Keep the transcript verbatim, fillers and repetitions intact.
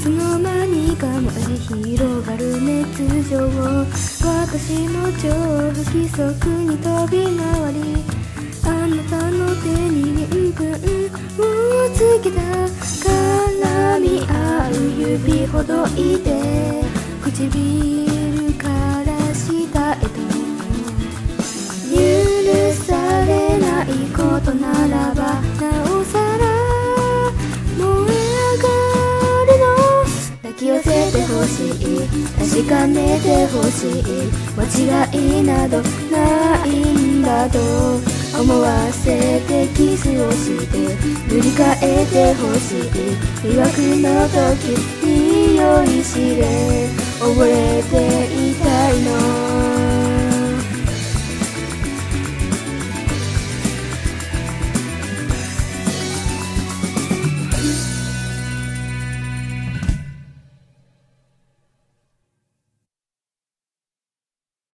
つの間にか燃え広がる熱情、私の超不規則に飛び回り、あなたの手に鱗粉をつけた。絡み合う指ほどいて、唇から下へと許されないことならばなおさら燃え上がるの。抱き寄せてほしい、確かめてほしい、間違いなどないんだと思わせてキスをして塗り替えてほしい。魅惑の時匂い知れ溺れていたいの。